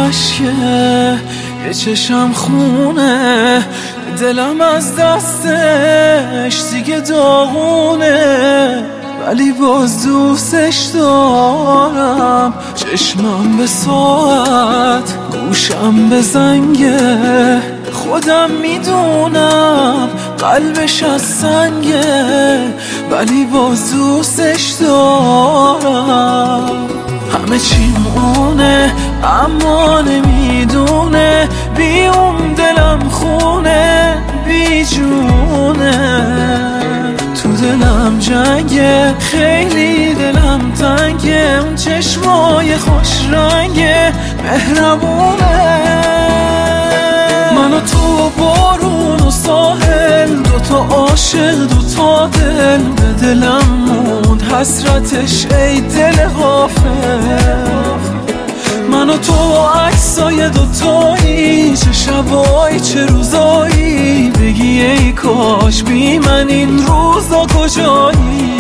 اشکه، یه چشم خونه، دلم از دستش دیگه داغونه، ولی باز دوستش دارم. چشمم به ساعت، گوشم به زنگه، خودم میدونم قلبش از سنگه، ولی باز دوستش دارم. همه چیم اونه اما نمیدونه، بی اون دلم خونه، بی جونه. تو دلم جنگه، خیلی دلم تنگه، اون چشمای خوش رنگه مهربونه. من و تو بارون و ساحل، دوتا عاشق دوتا دل، به دلم موند حسرتش ای دل غافل. من و تو عکسای دوتایی، چه شبایی چه روزایی، بگی ای کاش بی من این روزا کجایی.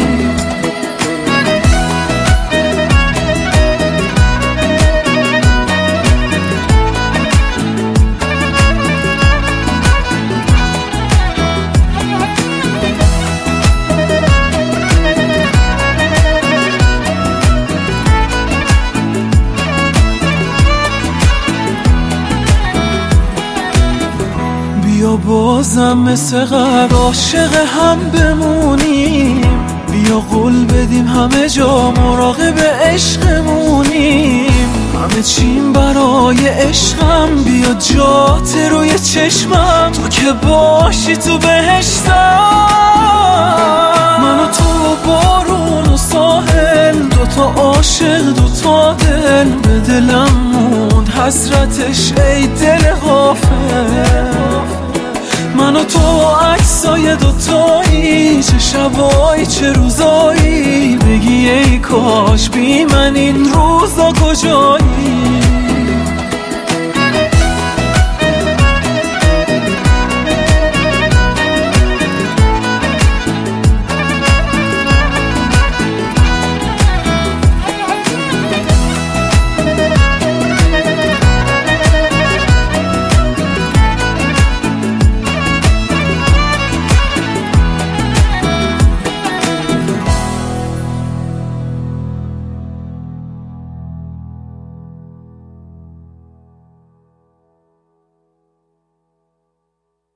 بیا بازم مثل قبل عاشق هم بمونیم، بیا قول بدیم همه جا مراقب عشقمونیم. همه چیم برای عشقم، بیا جات روی چشمم، تو که باشی تو بهشتم. من و تو بارون و ساحل، دوتا عاشق دوتا دل، به دلم موند حسرتش ای دل غافل. من و تو عکسای دوتایی، چه شبایی چه روزایی، بگی ای کاش بی من این روزا کجایی.